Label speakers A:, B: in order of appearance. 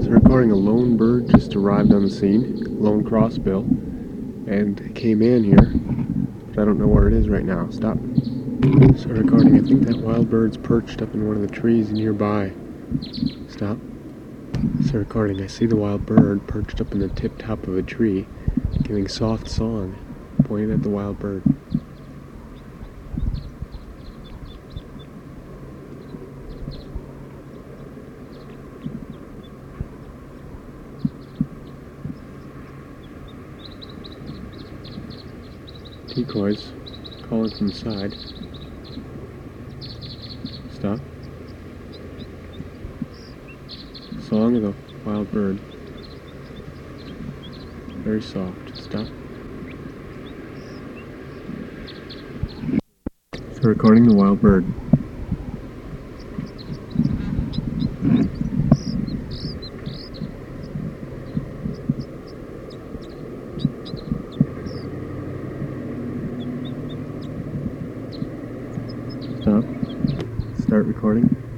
A: So recording a lone bird just arrived on the scene, lone crossbill, and came in here, but I don't know where it is right now. Stop. So recording, I think that wild bird's perched up in one of the trees nearby. Stop. So recording, I see the wild bird perched up in the tip top of a tree, giving soft song, pointing at the wild bird. Decoys, calling from the side. Stop. Song of the wild bird. Very soft. Stop. So recording the wild bird. Stop. Start recording.